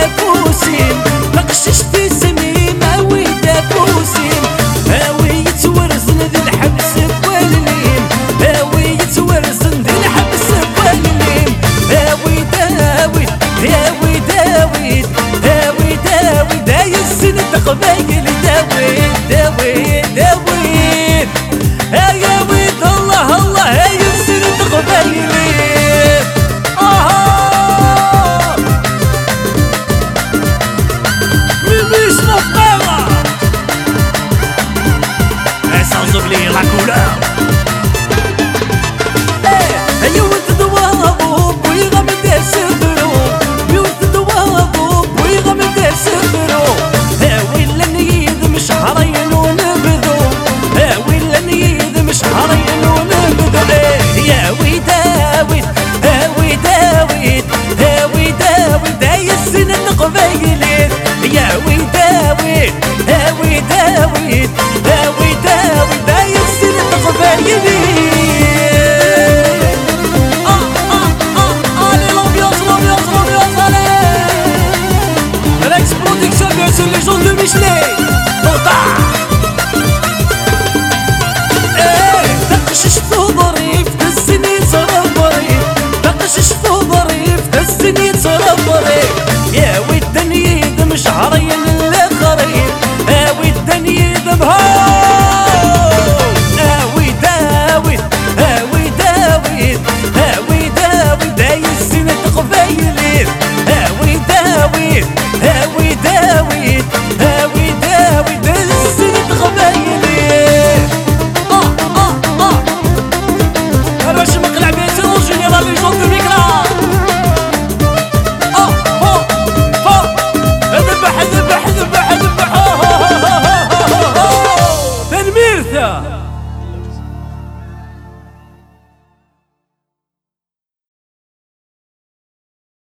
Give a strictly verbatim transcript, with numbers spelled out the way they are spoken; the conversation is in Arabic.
دافوسين نقشش في سميم هاوي دافوسين هاوي يتورزن ذي الحبس بوالليم هاوي يتورزن ذي الحبس بوالليم هاوي داويت هاوي داويت هاوي داويت داي السند قبايل داويت داويت داويت هايا ويت الله الله هاي السند قبايل Oublier la couleur. هيا وتدوابو ويغمد سفرو وتدوابو ويغمد سفرو هاوي لنيد مش حرين ونبذو هاوي لنيد مش حرين ونبذو يا وي داويت هاوي داويت هاوي داويت داي السنن قبيلين يا وي داويت هاوي داويت